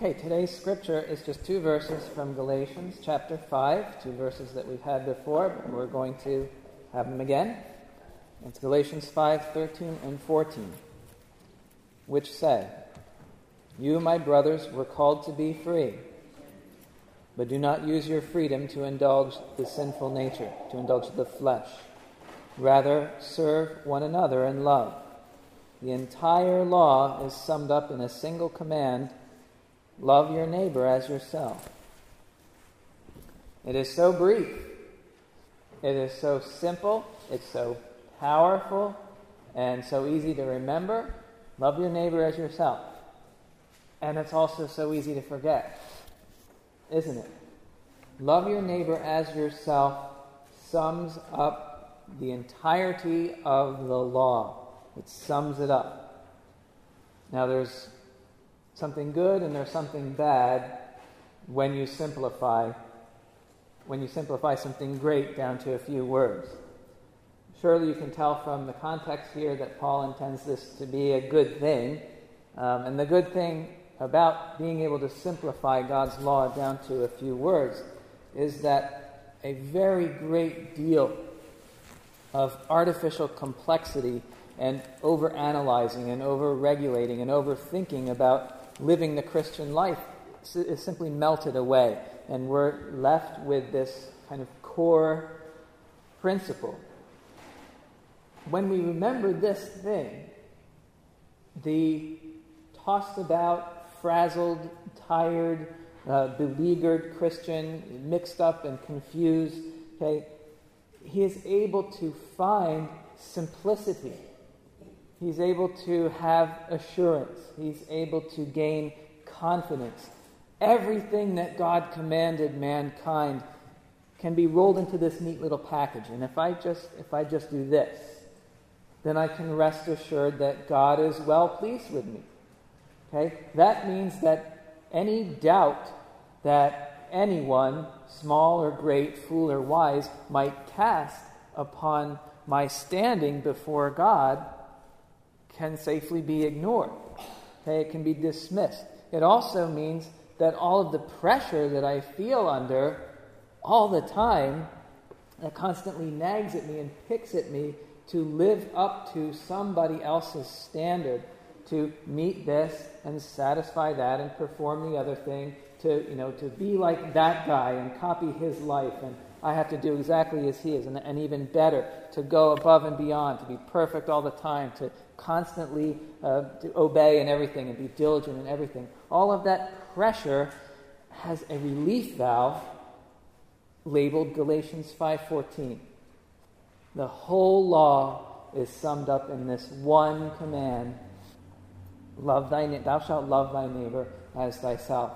Okay, today's scripture is just two verses from Galatians chapter 5, two verses that we've had before, but we're going to have them again. It's Galatians 5:13 and 14, which say, "You, my brothers, were called to be free, but do not use your freedom to indulge the sinful nature, to indulge the flesh. Rather, serve one another in love. The entire law is summed up in a single command: love your neighbor as yourself." It is so brief. It is so simple. It's so powerful and so easy to remember. Love your neighbor as yourself. And it's also so easy to forget, isn't it? Love your neighbor as yourself sums up the entirety of the law. It sums it up. Now there's something good and there's something bad when you simplify something great down to a few words. Surely you can tell from the context here that Paul intends this to be a good thing. And the good thing about being able to simplify God's law down to a few words is that a very great deal of artificial complexity and overanalyzing and overregulating and overthinking about living the Christian life is simply melted away, and we're left with this kind of core principle. When we remember this thing, the tossed about, frazzled, tired, beleaguered Christian, mixed up and confused, he is able to find simplicity. He's able to have assurance. He's able to gain confidence. Everything that God commanded mankind can be rolled into this neat little package. And if I just do this, then I can rest assured that God is well pleased with me. Okay? That means that any doubt that anyone, small or great, fool or wise, might cast upon my standing before God can safely be ignored. Okay, it can be dismissed. It also means that all of the pressure that I feel under all the time, that constantly nags at me and picks at me to live up to somebody else's standard, to meet this and satisfy that and perform the other thing, to be like that guy and copy his life, and I have to do exactly as he is, and even better, to go above and beyond, to be perfect all the time, to constantly to obey in everything and be diligent in everything. All of that pressure has a relief valve labeled Galatians 5:14. The whole law is summed up in this one command: thou shalt love thy neighbor as thyself.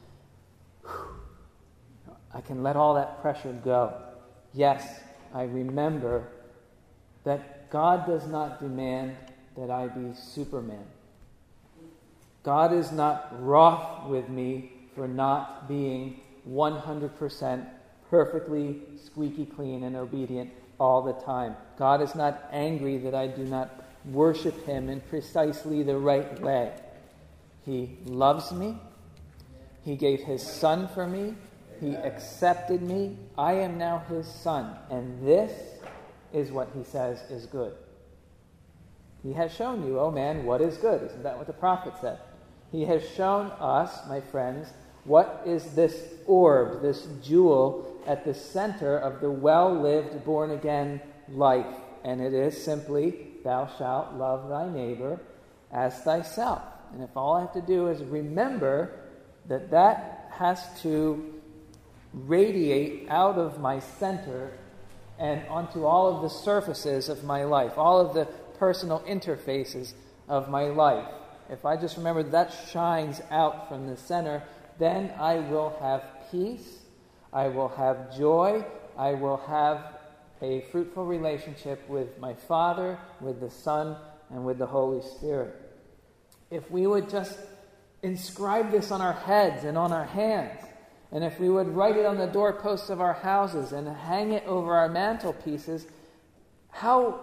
I can let all that pressure go. Yes, I remember that God does not demand that I be Superman. God is not wroth with me for not being 100% perfectly squeaky clean and obedient all the time. God is not angry that I do not worship Him in precisely the right way. He loves me. He gave His Son for me. He accepted me. I am now His son. And this is what He says is good. He has shown you, oh man, what is good. Isn't that what the prophet said? He has shown us, my friends, what is this orb, this jewel at the center of the well-lived, born-again life. And it is simply, thou shalt love thy neighbor as thyself. And if all I have to do is remember that has to radiate out of my center and onto all of the surfaces of my life, all of the personal interfaces of my life. If I just remember that shines out from the center, then I will have peace, I will have joy, I will have a fruitful relationship with my Father, with the Son, and with the Holy Spirit. If we would just inscribe this on our heads and on our hands, and if we would write it on the doorposts of our houses and hang it over our mantelpieces, how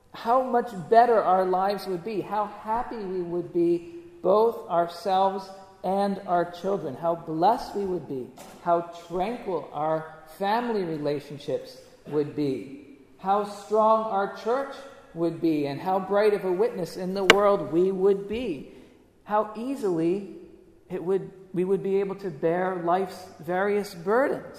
much better our lives would be, how happy we would be, both ourselves and our children, how blessed we would be, how tranquil our family relationships would be, how strong our church would be, and how bright of a witness in the world we would be, how easily we would be able to bear life's various burdens.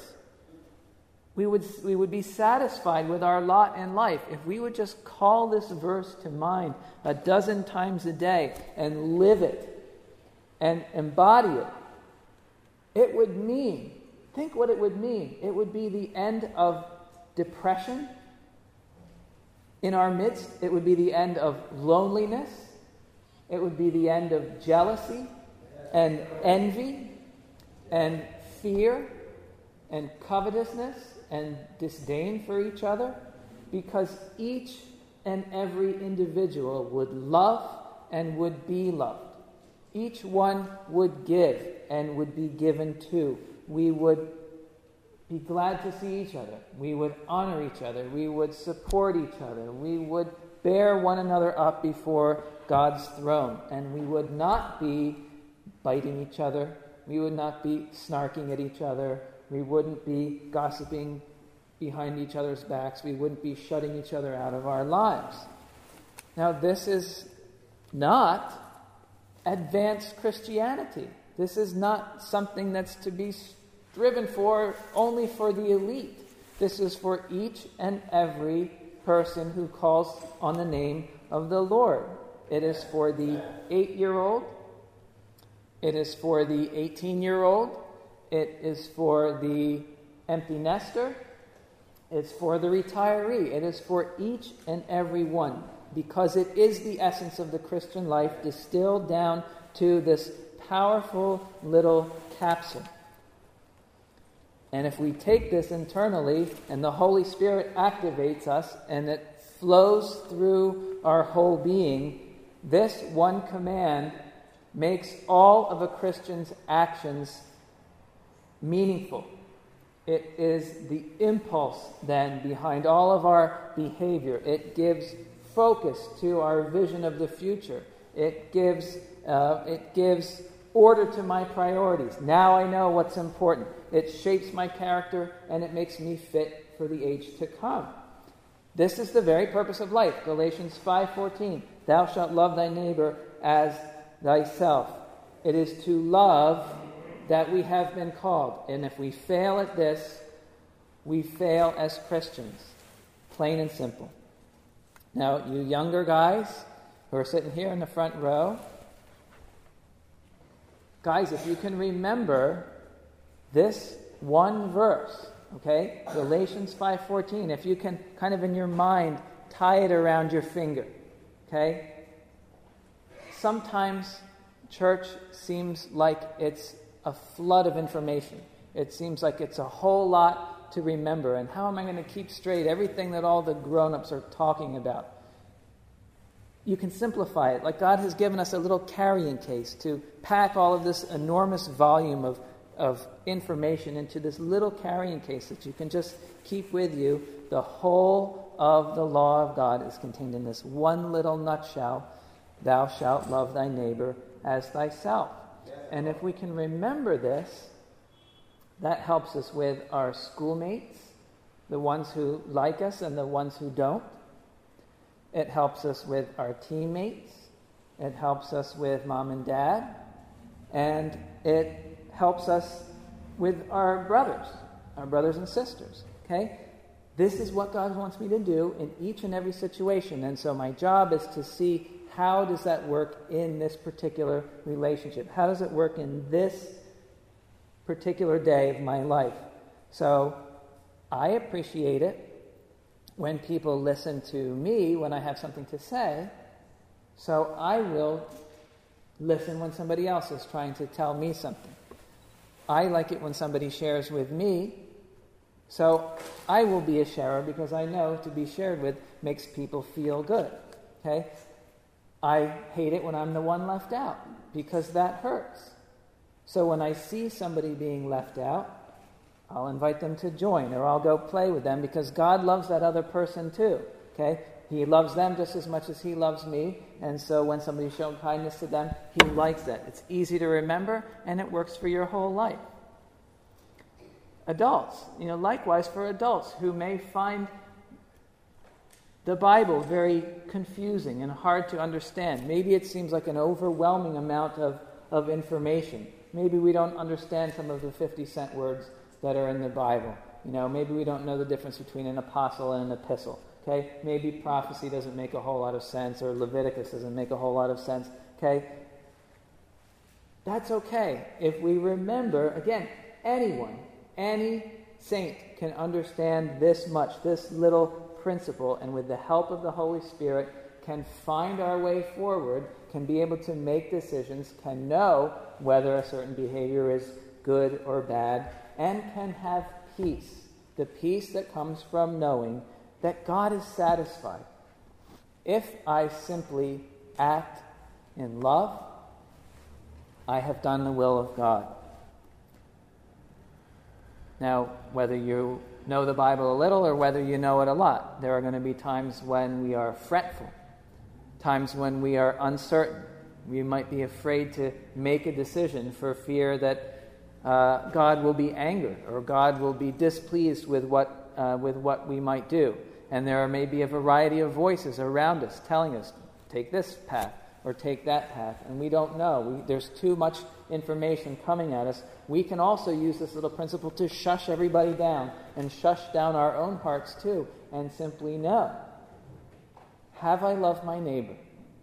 We would be satisfied with our lot in life if we would just call this verse to mind a dozen times a day and live it and embody it. It would mean, think what it would mean. It would be the end of depression in our midst. It would be the end of loneliness. It would be the end of jealousy and envy and fear and covetousness and disdain for each other, because each and every individual would love and would be loved. Each one would give and would be given to. We would be glad to see each other. We would honor each other. We would support each other. We would bear one another up before God's throne. And we would not be biting each other. We would not be snarking at each other. We wouldn't be gossiping behind each other's backs. We wouldn't be shutting each other out of our lives. Now, this is not advanced Christianity. This is not something that's to be striven for only for the elite. This is for each and every person who calls on the name of the Lord. It is for the 8-year-old. It is for the 18-year-old. It is for the empty nester. It's for the retiree. It is for each and every one, because it is the essence of the Christian life distilled down to this powerful little capsule. And if we take this internally and the Holy Spirit activates us and it flows through our whole being, this one command makes all of a Christian's actions meaningful. It is the impulse then behind all of our behavior. It gives focus to our vision of the future. It gives order to my priorities. Now I know what's important. It shapes my character and it makes me fit for the age to come. This is the very purpose of life. Galatians 5:14. Thou shalt love thy neighbor as thyself. It is to love that we have been called. And if we fail at this, we fail as Christians. Plain and simple. Now, you younger guys who are sitting here in the front row, guys, if you can remember this one verse, okay, Galatians 5:14, if you can kind of in your mind tie it around your finger, okay? Sometimes church seems like it's a flood of information. It seems like it's a whole lot to remember. And how am I going to keep straight everything that all the grown-ups are talking about? You can simplify it. Like God has given us a little carrying case to pack all of this enormous volume of information into this little carrying case that you can just keep with you. The whole of the law of God is contained in this one little nutshell. Thou shalt love thy neighbor as thyself. And if we can remember this, that helps us with our schoolmates, the ones who like us and the ones who don't. It helps us with our teammates. It helps us with mom and dad. And it helps us with our brothers and sisters. Okay? This is what God wants me to do in each and every situation. And so my job is to see, how does that work in this particular relationship? How does it work in this particular day of my life? So I appreciate it when people listen to me when I have something to say. So I will listen when somebody else is trying to tell me something. I like it when somebody shares with me. So I will be a sharer because I know to be shared with makes people feel good. Okay? I hate it when I'm the one left out because that hurts. So when I see somebody being left out, I'll invite them to join or I'll go play with them because God loves that other person too. Okay? He loves them just as much as he loves me, and so when somebody's shown kindness to them, he likes that. It's easy to remember, and it works for your whole life. Adults, likewise for adults who may find the Bible very confusing and hard to understand. Maybe it seems like an overwhelming amount of information. Maybe we don't understand some of the 50-cent words that are in the Bible. Maybe we don't know the difference between an apostle and an epistle. Okay? Maybe prophecy doesn't make a whole lot of sense, or Leviticus doesn't make a whole lot of sense. Okay? That's okay. If we remember, again, any saint can understand this much, this little principle, and with the help of the Holy Spirit can find our way forward, can be able to make decisions, can know whether a certain behavior is good or bad, and can have peace. The peace that comes from knowing that God is satisfied. If I simply act in love, I have done the will of God. Now, whether you know the Bible a little or whether you know it a lot, there are going to be times when we are fretful, times when we are uncertain. We might be afraid to make a decision for fear that God will be angered or God will be displeased with what we might do. And there may be a variety of voices around us telling us, take this path or take that path. And we don't know. There's too much information coming at us. We can also use this little principle to shush everybody down and shush down our own hearts too and simply know. Have I loved my neighbor?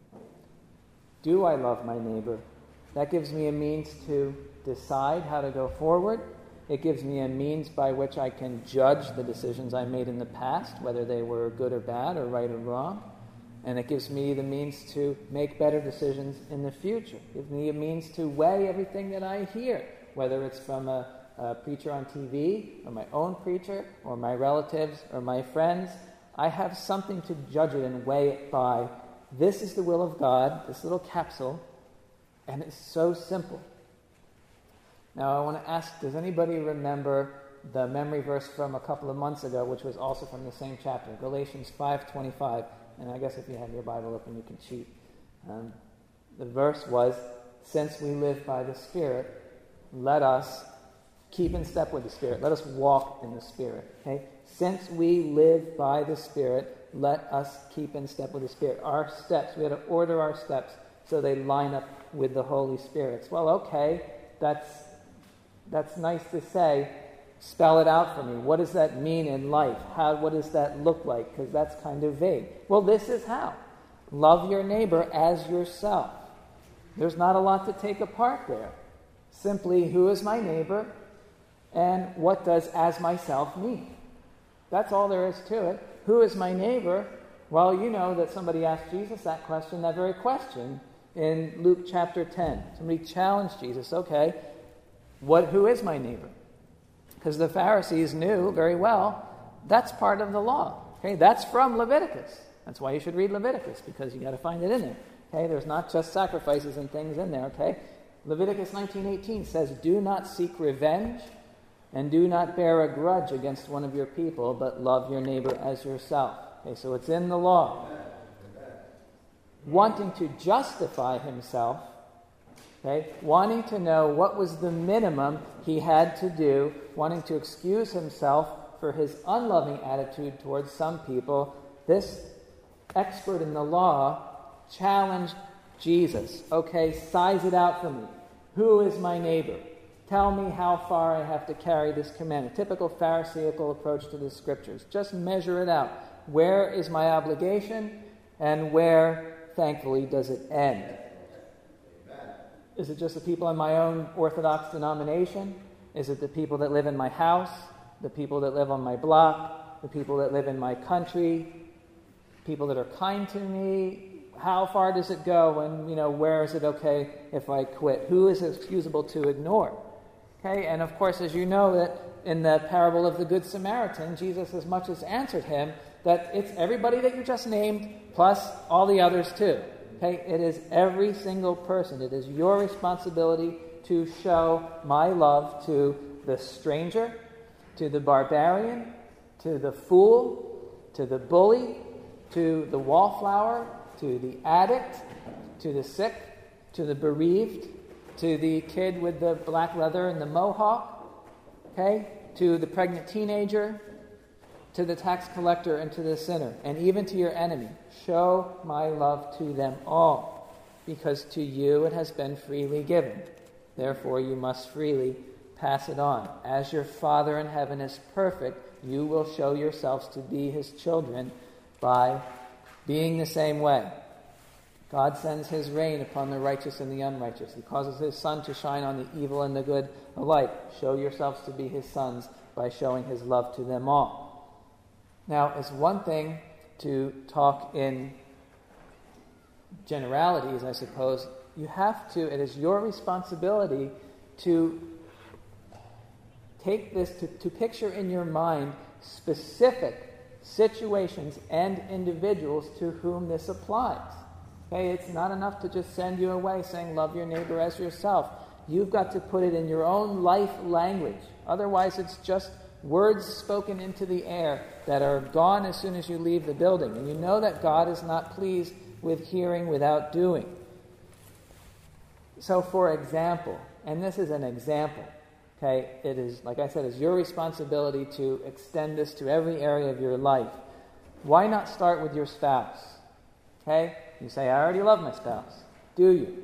Do I love my neighbor? That gives me a means to decide how to go forward. It gives me a means by which I can judge the decisions I made in the past, whether they were good or bad or right or wrong. And it gives me the means to make better decisions in the future. It gives me a means to weigh everything that I hear, whether it's from a preacher on TV or my own preacher or my relatives or my friends. I have something to judge it and weigh it by. This is the will of God, this little capsule, and it's so simple. Now I want to ask, does anybody remember the memory verse from a couple of months ago, which was also from the same chapter, Galatians 5:25? And I guess if you have your Bible open, you can cheat. The verse was, since we live by the Spirit, let us keep in step with the Spirit. Let us walk in the Spirit. Okay? Since we live by the Spirit, let us keep in step with the Spirit. Our steps, we had to order our steps so they line up with the Holy Spirit's. Well, okay, that's nice to say. Spell it out for me. What does that mean in life? What does that look like? Because that's kind of vague. Well, this is how. Love your neighbor as yourself. There's not a lot to take apart there. Simply, who is my neighbor? And what does as myself mean? That's all there is to it. Who is my neighbor? Well, you know that somebody asked Jesus that very question, in Luke chapter 10. Somebody challenged Jesus, okay, who is my neighbor? Because the Pharisees knew very well that's part of the law. Okay, that's from Leviticus. That's why you should read Leviticus, because you got to find it in there. Okay, there's not just sacrifices and things in there. Okay, Leviticus 19:18 says, "Do not seek revenge, and do not bear a grudge against one of your people, but love your neighbor as yourself." Okay, so it's in the law. Wanting to justify himself. Okay, wanting to know what was the minimum he had to do, wanting to excuse himself for his unloving attitude towards some people, this expert in the law challenged Jesus. Okay, size it out for me. Who is my neighbor? Tell me how far I have to carry this commandment. Typical Pharisaical approach to the scriptures. Just measure it out. Where is my obligation, and where, thankfully, does it end? Is it just the people in my own Orthodox denomination? Is it the people that live in my house? The people that live on my block? The people that live in my country? People that are kind to me? How far does it go? And, where is it okay if I quit? Who is excusable to ignore? Okay, and of course, as you know, that in the parable of the Good Samaritan, Jesus as much as answered him that it's everybody that you just named plus all the others too. Okay, it is every single person. It is your responsibility to show my love to the stranger, to the barbarian, to the fool, to the bully, to the wallflower, to the addict, to the sick, to the bereaved, to the kid with the black leather and the mohawk, okay, to the pregnant teenager, to the tax collector and to the sinner, and even to your enemy. Show my love to them all, because to you it has been freely given. Therefore you must freely pass it on. As your Father in heaven is perfect, you will show yourselves to be his children by being the same way. God sends his rain upon the righteous and the unrighteous. He causes his sun to shine on the evil and the good alike. Show yourselves to be his sons by showing his love to them all. Now, it's one thing to talk in generalities, I suppose. It is your responsibility to take this, to picture in your mind specific situations and individuals to whom this applies. Okay, it's not enough to just send you away saying, love your neighbor as yourself. You've got to put it in your own life language. Otherwise, it's just words spoken into the air that are gone as soon as you leave the building. And you know that God is not pleased with hearing without doing. So, for example, and this is an example, okay, it is, like I said, it's your responsibility to extend this to every area of your life. Why not start with your spouse? Okay? You say, I already love my spouse. Do you?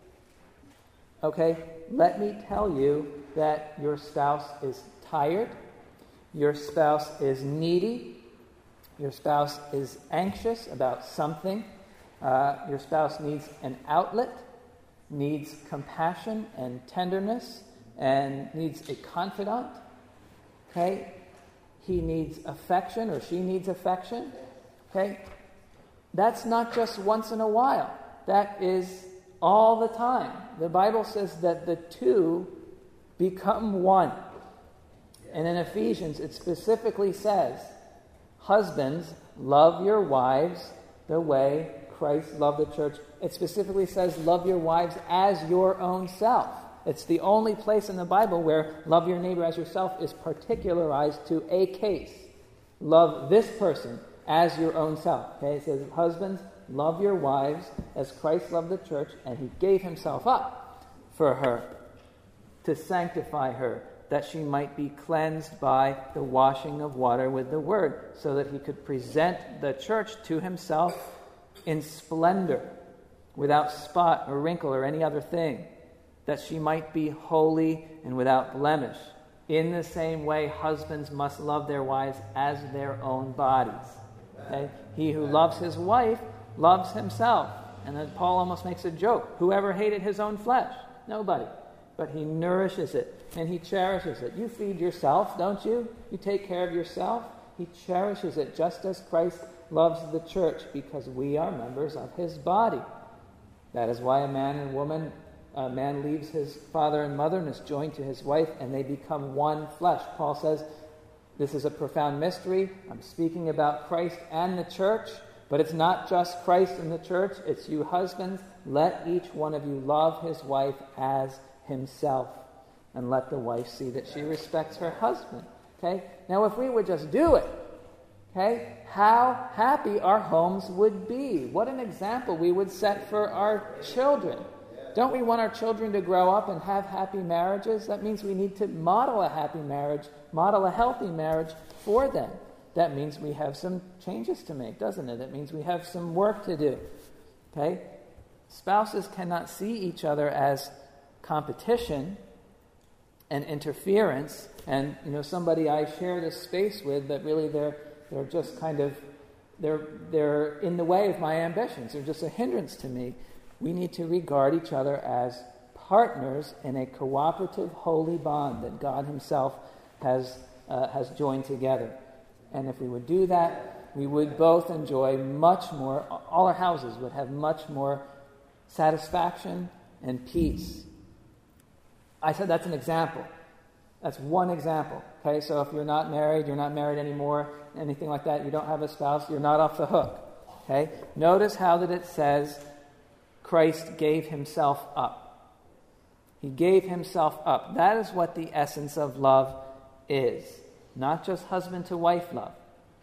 Okay, let me tell you that your spouse is tired, your spouse is needy, your spouse is anxious about something, your spouse needs an outlet, needs compassion and tenderness, and needs a confidant. Okay? He needs affection, or she needs affection. Okay? That's not just once in a while. That is all the time. The Bible says that the two become one. And in Ephesians, it specifically says, husbands, love your wives the way Christ loved the church. It specifically says, love your wives as your own self. It's the only place in the Bible where love your neighbor as yourself is particularized to a case. Love this person as your own self. Okay, it says, husbands, love your wives as Christ loved the church, and he gave himself up for her to sanctify her, that she might be cleansed by the washing of water with the word, so that he could present the church to himself in splendor, without spot or wrinkle or any other thing, that she might be holy and without blemish. In the same way, husbands must love their wives as their own bodies. Okay? He who loves his wife loves himself. And then Paul almost makes a joke. Whoever hated his own flesh? Nobody. But he nourishes it and he cherishes it. You feed yourself, don't you? You take care of yourself. He cherishes it just as Christ loves the church, because we are members of his body. That is why a man leaves his father and mother and is joined to his wife, and they become one flesh. Paul says, this is a profound mystery. I'm speaking about Christ and the church, but it's not just Christ and the church. It's you husbands. Let each one of you love his wife as himself, and let the wife see that she respects her husband. Okay? Now, if we would just do it, okay, how happy our homes would be. What an example we would set for our children. Don't we want our children to grow up and have happy marriages? That means we need to model a happy marriage, model a healthy marriage for them. That means we have some changes to make, doesn't it? It means we have some work to do. Okay? Spouses cannot see each other as competition and interference, and somebody I share this space with, but really they're just kind of they're in the way of my ambitions. They're just a hindrance to me. We need to regard each other as partners in a cooperative, holy bond that God himself has joined together. And if we would do that, we would both enjoy much more, all our houses would have much more satisfaction and peace. I said that's an example. That's one example. Okay, so if you're not married anymore, anything like that, you don't have a spouse, you're not off the hook. Okay? Notice how that it says Christ gave himself up. He gave himself up. That is what the essence of love is. Not just husband to wife love. Okay?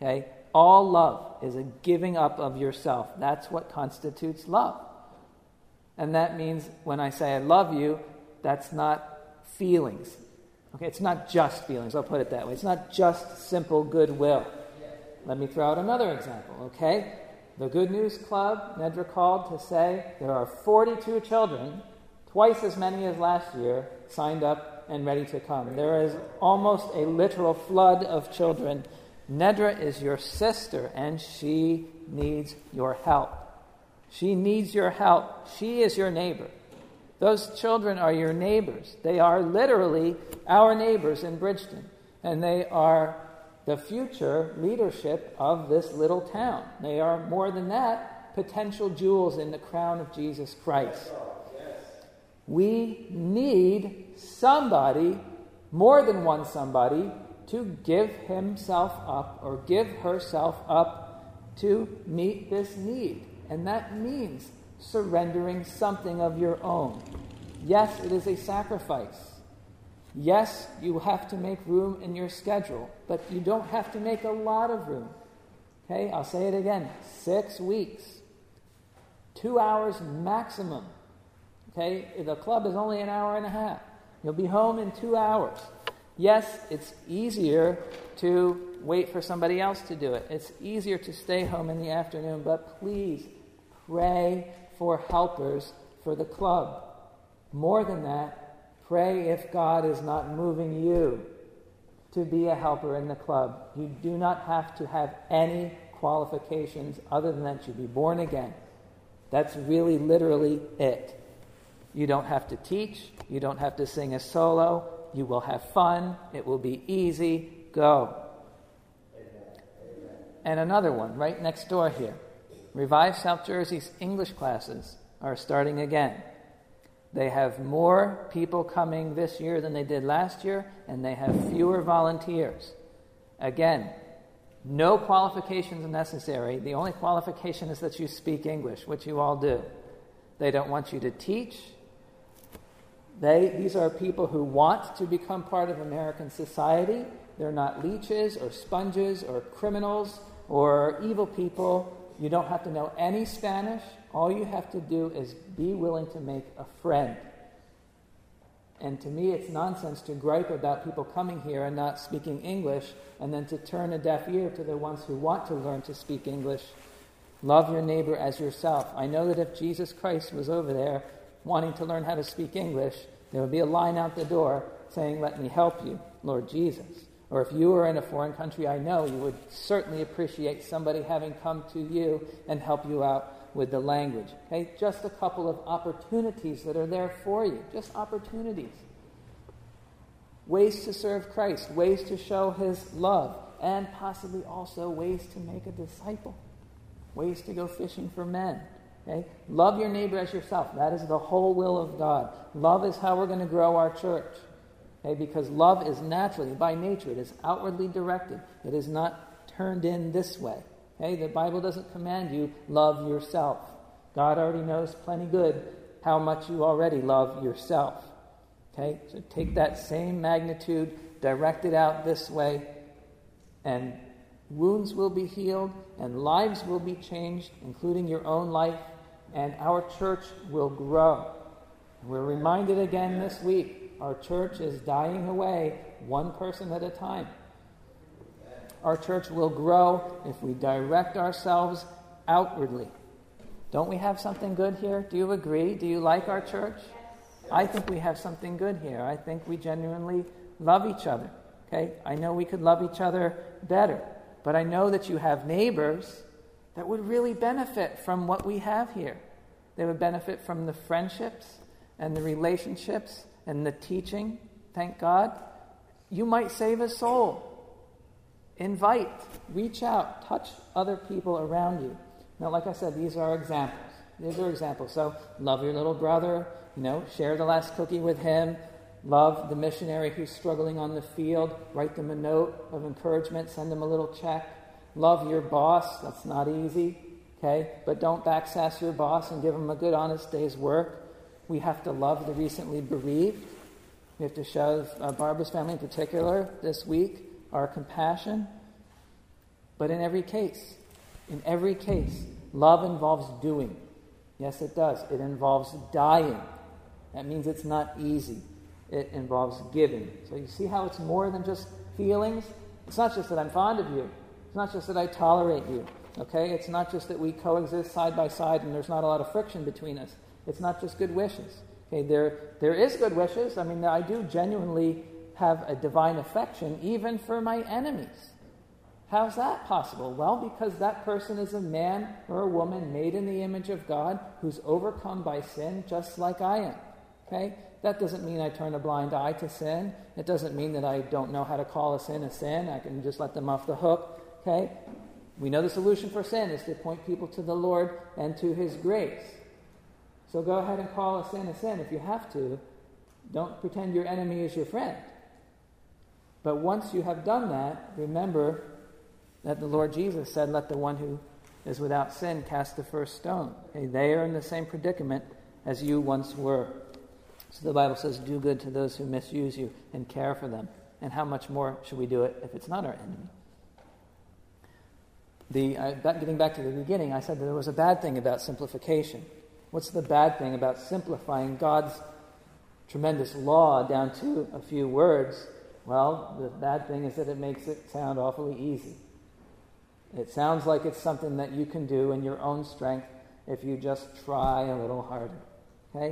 All love is a giving up of yourself. That's what constitutes love. And that means when I say I love you, that's not feelings. Okay, it's not just feelings, I'll put it that way. It's not just simple goodwill. Let me throw out another example, okay? The Good News Club, Nedra called to say there are 42 children, twice as many as last year, signed up and ready to come. There is almost a literal flood of children. Nedra is your sister, and she needs your help. She needs your help. She is your neighbor. Those children are your neighbors. They are literally our neighbors in Bridgeton, and they are the future leadership of this little town. They are, more than that, potential jewels in the crown of Jesus Christ. We need somebody, more than one somebody, to give himself up or give herself up to meet this need. And that means surrendering something of your own. Yes, it is a sacrifice. Yes, you have to make room in your schedule, but you don't have to make a lot of room. Okay, I'll say it again. 6 weeks. 2 hours maximum. Okay, the club is only an hour and a half. You'll be home in 2 hours. Yes, it's easier to wait for somebody else to do it. It's easier to stay home in the afternoon, but please pray for helpers for the club. More than that, pray if God is not moving you to be a helper in the club. You do not have to have any qualifications other than that you be born again. That's really literally it. You don't have to teach. You don't have to sing a solo. You will have fun. It will be easy. Go. And another one right next door here. Revive South Jersey's English classes are starting again. They have more people coming this year than they did last year, and they have fewer volunteers. Again, no qualifications necessary. The only qualification is that you speak English, which you all do. They don't want you to teach. These are people who want to become part of American society. They're not leeches or sponges or criminals or evil people. You don't have to know any Spanish. All you have to do is be willing to make a friend. And to me, it's nonsense to gripe about people coming here and not speaking English, and then to turn a deaf ear to the ones who want to learn to speak English. Love your neighbor as yourself. I know that if Jesus Christ was over there wanting to learn how to speak English, there would be a line out the door saying, "Let me help you, Lord Jesus." Or if you were in a foreign country, I know you would certainly appreciate somebody having come to you and help you out with the language. Okay, just a couple of opportunities that are there for you. Just opportunities. Ways to serve Christ, ways to show his love, and possibly also ways to make a disciple. Ways to go fishing for men. Okay? Love your neighbor as yourself. That is the whole will of God. Love is how we're going to grow our church. Okay? Because love is naturally, by nature, it is outwardly directed. It is not turned in this way. Okay? The Bible doesn't command you, love yourself. God already knows plenty good how much you already love yourself. Okay? So take that same magnitude, direct it out this way, and wounds will be healed, and lives will be changed, including your own life, and our church will grow. We're reminded again this week, our church is dying away, one person at a time. Our church will grow if we direct ourselves outwardly. Don't we have something good here? Do you agree? Do you like our church? I think we have something good here. I think we genuinely love each other. Okay? I know we could love each other better, but I know that you have neighbors that would really benefit from what we have here. They would benefit from the friendships and the relationships and the teaching. Thank God. You might save a soul. Invite, reach out, touch other people around you. Now, like I said, these are examples. These are examples. So, love your little brother, share the last cookie with him. Love the missionary who's struggling on the field. Write them a note of encouragement. Send them a little check. Love your boss. That's not easy, okay? But don't backsass your boss and give him a good, honest day's work. We have to love the recently bereaved. We have to show Barbara's family in particular this week our compassion. But in every case, love involves doing. Yes, it does. It involves dying. That means it's not easy. It involves giving. So you see how it's more than just feelings? It's not just that I'm fond of you. It's not just that I tolerate you. Okay? It's not just that we coexist side by side and there's not a lot of friction between us. It's not just good wishes. Okay? There is good wishes. I mean, I do genuinely have a divine affection even for my enemies. How's that possible? Well, because that person is a man or a woman made in the image of God who's overcome by sin just like I am. Okay? That doesn't mean I turn a blind eye to sin. It doesn't mean that I don't know how to call a sin a sin. I can just let them off the hook. Okay? We know the solution for sin is to point people to the Lord and to His grace. So go ahead and call a sin if you have to. Don't pretend your enemy is your friend. But once you have done that, remember that the Lord Jesus said, let the one who is without sin cast the first stone. Okay? They are in the same predicament as you once were. So the Bible says, do good to those who misuse you and care for them. And how much more should we do it if it's not our enemy? Getting back to the beginning, I said that there was a bad thing about simplification. What's the bad thing about simplifying God's tremendous law down to a few words? Well, the bad thing is that it makes it sound awfully easy. It sounds like it's something that you can do in your own strength if you just try a little harder. Okay?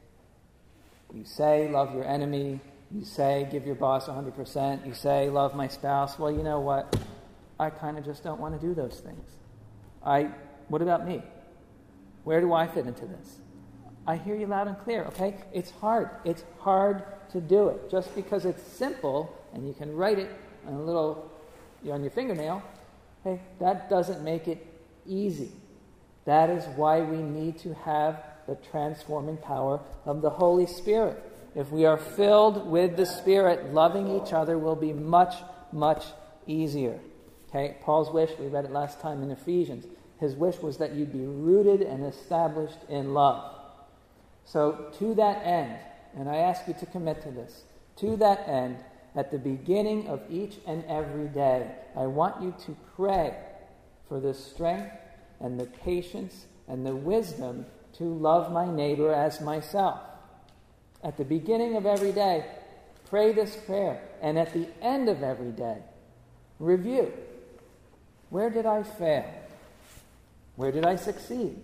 You say, love your enemy. You say, give your boss 100%. You say, love my spouse. Well, you know what? I kind of just don't want to do those things. What about me? Where do I fit into this? I hear you loud and clear, okay? It's hard. It's hard to do it. Just because it's simple and you can write it on on your fingernail, okay, that doesn't make it easy. That is why we need to have the transforming power of the Holy Spirit. If we are filled with the Spirit, loving each other will be much, much easier. Okay, Paul's wish, we read it last time in Ephesians, his wish was that you'd be rooted and established in love. So to that end, and I ask you to commit to this, to that end, at the beginning of each and every day, I want you to pray for the strength and the patience and the wisdom to love my neighbor as myself. At the beginning of every day, pray this prayer. And at the end of every day, review. Where did I fail? Where did I succeed?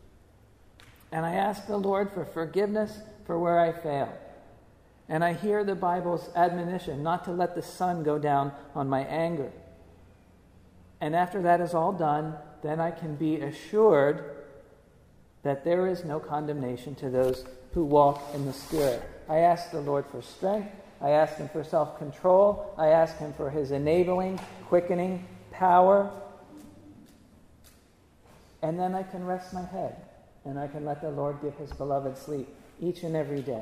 And I ask the Lord for forgiveness for where I failed. And I hear the Bible's admonition not to let the sun go down on my anger. And after that is all done, then I can be assured that there is no condemnation to those who walk in the Spirit. I ask the Lord for strength. I ask Him for self-control. I ask Him for His enabling, quickening power. And then I can rest my head, and I can let the Lord give His beloved sleep each and every day.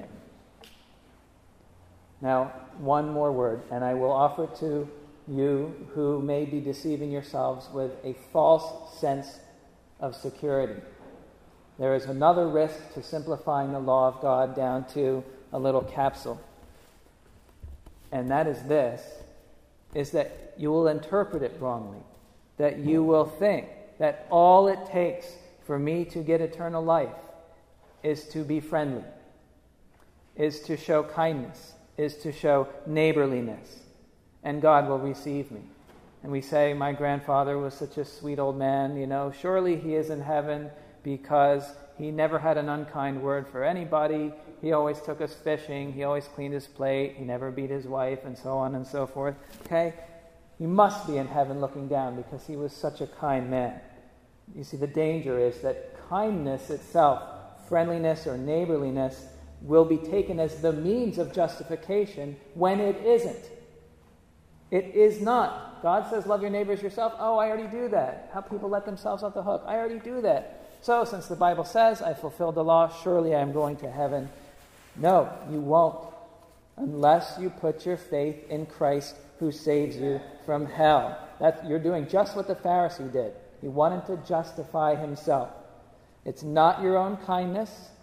Now, one more word, and I will offer to you who may be deceiving yourselves with a false sense of security. There is another risk to simplifying the law of God down to a little capsule. And that is this, is that you will interpret it wrongly. That you will think that all it takes for me to get eternal life is to be friendly, is to show kindness, is to show neighborliness, and God will receive me. And we say, my grandfather was such a sweet old man, surely he is in heaven because he never had an unkind word for anybody. He always took us fishing. He always cleaned his plate. He never beat his wife, and so on and so forth. Okay? He must be in heaven looking down because he was such a kind man. You see, the danger is that kindness itself, friendliness or neighborliness, will be taken as the means of justification when it isn't. It is not. God says, love your neighbor as yourself. Oh, I already do that. How people let themselves off the hook. I already do that. So, since the Bible says, I fulfilled the law, surely I am going to heaven. No, you won't. Unless you put your faith in Christ who saves you from hell. You're doing just what the Pharisee did. He wanted to justify himself. It's not your own kindness,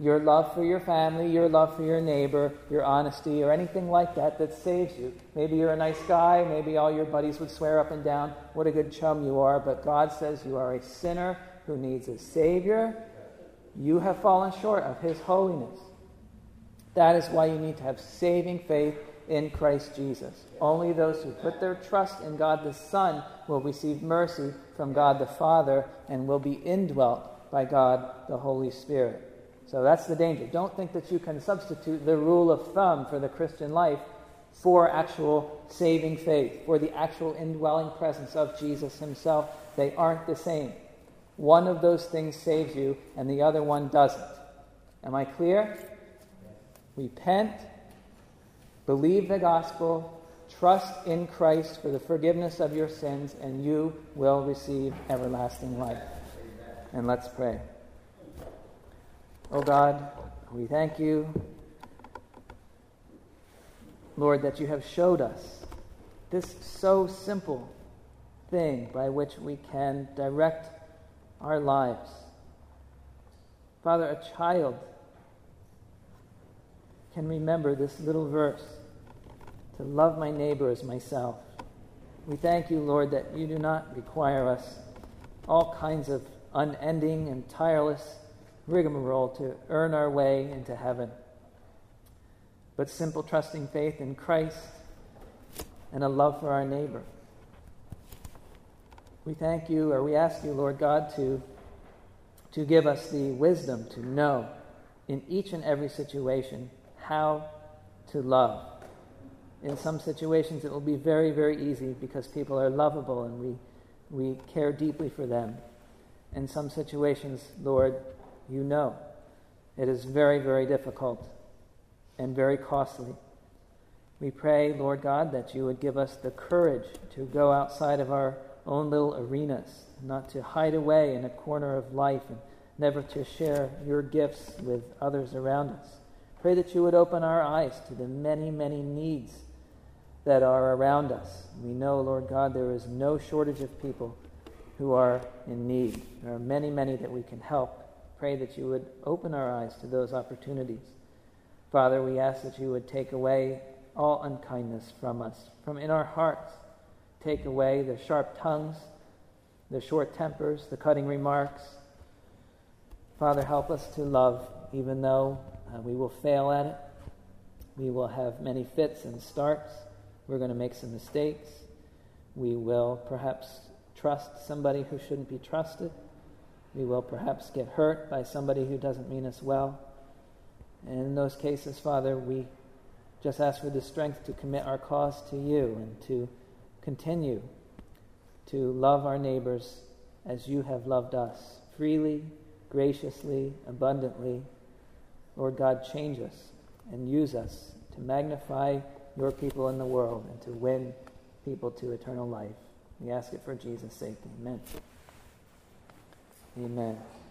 your love for your family, your love for your neighbor, your honesty, or anything like that that saves you. Maybe you're a nice guy. Maybe all your buddies would swear up and down what a good chum you are. But God says you are a sinner who needs a Savior. You have fallen short of His holiness. That is why you need to have saving faith in Christ Jesus. Only those who put their trust in God the Son will receive mercy from God the Father and will be indwelt by God the Holy Spirit. So that's the danger. Don't think that you can substitute the rule of thumb for the Christian life for actual saving faith, for the actual indwelling presence of Jesus Himself. They aren't the same. One of those things saves you and the other one doesn't. Am I clear? Repent, believe the gospel, trust in Christ for the forgiveness of your sins, and you will receive everlasting life. And let's pray. Oh God, we thank you, Lord, that you have showed us this so simple thing by which we can direct our lives. Father, a child can remember this little verse, to love my neighbor as myself. We thank you, Lord, that you do not require us all kinds of unending and tireless rigmarole to earn our way into heaven, but simple trusting faith in Christ and a love for our neighbor. We thank you, or we ask you, Lord God, to give us the wisdom to know in each and every situation how to love. In some situations it will be very, very easy because people are lovable and we care deeply for them. In some situations, Lord, you know it is very, very difficult and very costly. We pray, Lord God, that you would give us the courage to go outside of our own little arenas, not to hide away in a corner of life and never to share your gifts with others around us. Pray that you would open our eyes to the many, many needs that are around us. We know, Lord God, there is no shortage of people who are in need. There are many, many that we can help. Pray that you would open our eyes to those opportunities. Father, we ask that you would take away all unkindness from us, from in our hearts. Take away the sharp tongues, the short tempers, the cutting remarks. Father, help us to love, even though we will fail at it. We will have many fits and starts. We're going to make some mistakes. We will perhaps trust somebody who shouldn't be trusted. We will perhaps get hurt by somebody who doesn't mean us well. And in those cases, Father, we just ask for the strength to commit our cause to you and to continue to love our neighbors as you have loved us, freely, graciously, abundantly. Lord God, change us and use us to magnify your people in the world and to win people to eternal life. We ask it for Jesus' sake. Amen. Amen.